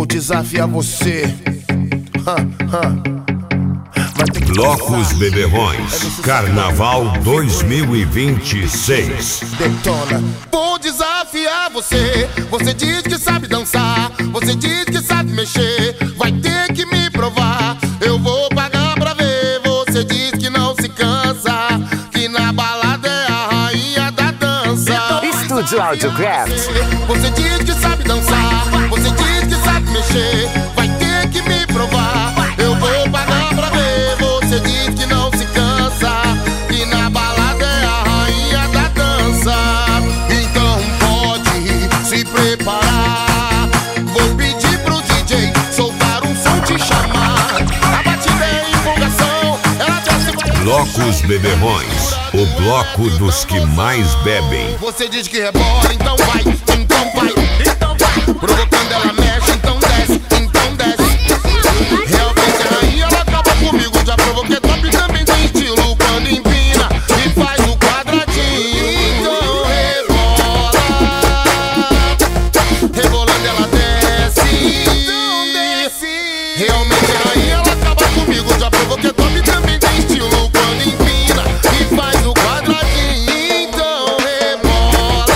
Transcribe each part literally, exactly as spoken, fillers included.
desafiar você. Blocos Beberrões, Carnaval dois mil e vinte e seis. Detona. Vou desafiar você. Você diz que sabe dançar, você diz que sabe mexer. Vai ter que me provar, eu vou pagar pra ver. Você diz que não se cansa, que na balada é a rainha da dança. Estúdio Audiocraft. Você diz que sabe dançar, você diz que sabe mexer. Vai ter que me provar, eu vou pagar pra ver. Você diz que não se cansa, que na balada é a rainha da dança. Então pode se preparar, vou pedir pro D J soltar um som, te chamar. A batida é empolgação, ela desce vai... Blocos Beberrões, o bloco dos que mais bebem. Você diz que rebola, então vai, então vai, então vai. Provocando ela mexe, então desce, então desce. Realmente a rainha ela acaba comigo, já provoquei top, também tem estilo quando empina e faz o quadradinho. Então rebola, rebolando ela desce, então desce. Realmente a rainha ela acaba comigo, já provoquei top, também tem estilo quando empina e faz o quadradinho. Então rebola,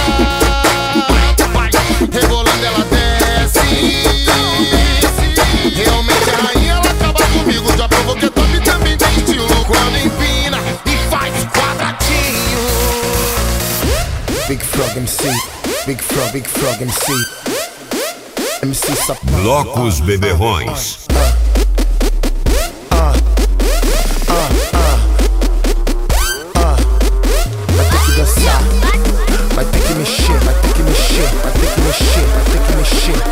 rebolando ela desce, então desce. Realmente a rainha ela acaba comigo, já provoquei top, também tem estilo quando empina e faz quadradinho. Big Frog M C, Big Frog, Big Frog M C, M C Sapão. Blocos Beberrões. Vai ter que dançar, vai ter que mexer, vai ter que mexer, vai ter que mexer, vai ter que mexer.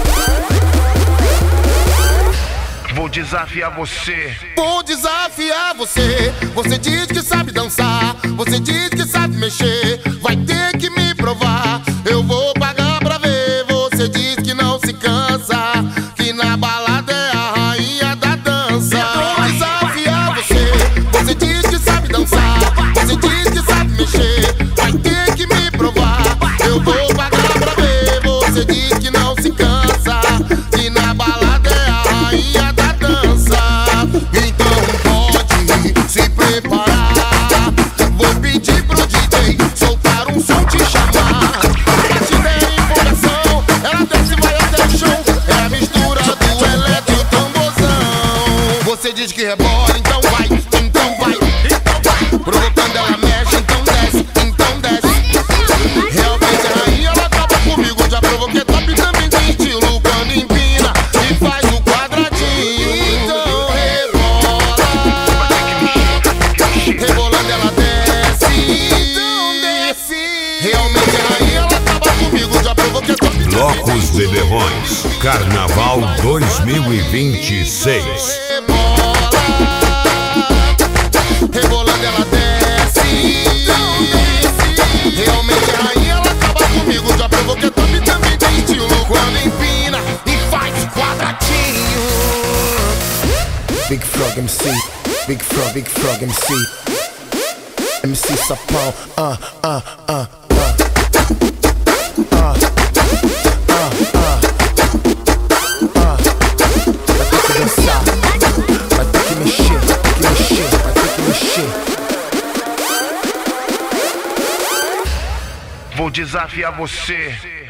Vou desafiar você. Vou desafiar você. Você diz que sabe dançar, você diz que sabe mexer. Vai ter que me provar, eu vou pagar pra ver. Você diz que não se cansa, que na balada é a rainha da dança. Vou desafiar você. Você diz que sabe dançar, você diz que sabe mexer. Vai ter que me provar, eu vou pagar pra ver. Você diz que não se cansa, que na balada é a rainha da dança. Então pode se preparar, vou pedir pro D J soltar um som, te chamar. A batida é empolgação, ela desce e vai até o chão. É a mistura do eletro e tamborzão. Você diz que rebola, então vai, então vai, então vai. Provocando ela mexe, então desce, então desce. Realmente a rainha ela acaba comigo, já provoquei top, também tem estilo quando empina e faz o quadradinho. Então rebola, rebolando ela desce, então desce. Realmente a rainha ela acaba comigo, já provoquei top. Blocos Beberrões, Carnaval dois mil e vinte e seis. Rebola, rebolando ela desce, então desce. Realmente a rainha ela acaba comigo, já provoquei top, também tem estilo quando empina e faz quadradinho. Big Frog M C, Big Frog, Big Frog M C, M C Sapão, ah, ah, ah, ah, ah, ah, ah, ah. Vai ter que dançar, vai ter que mexer, vai ter que mexer, vai ter que mexer. Vou desafiar você.